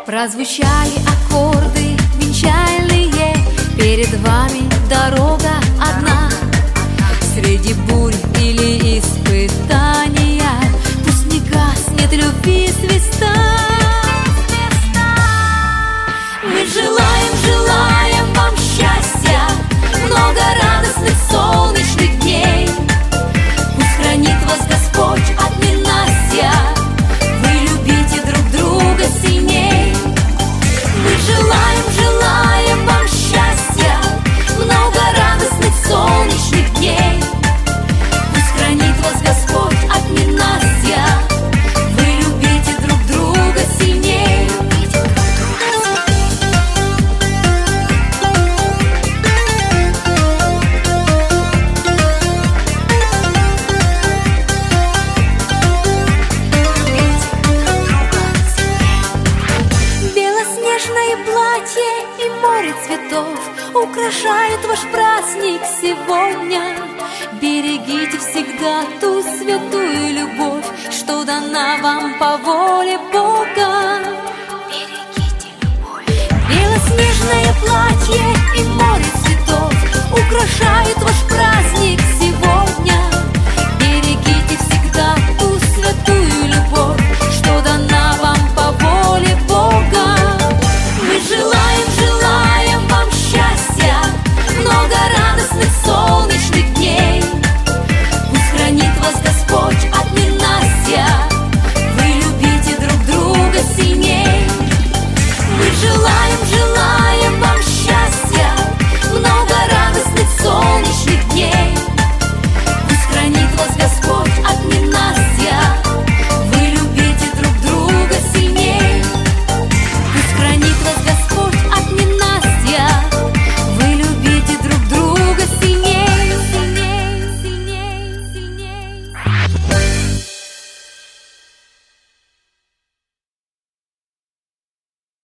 Прозвучали аккорды венчальные, перед вами дорога одна. Среди бурь или испытания пусть не гаснет любви звезда. Мы желаем вам счастья, много радостных солнечных дней. Пусть хранит вас Господь от ненастья, вы любите друг друга сильней. Мы желаем вам счастья, много радостных солнечных дней. Пусть хранит вас Господь от ненастья, вы любите друг друга сильней. Белоснежное платье и море цветов украшают ваш праздник сегодня. Берегите всегда ту святую любовь, что дана вам по воле Бога. Берегите любовь. Белоснежное платье и море цветов украшают ваш праздник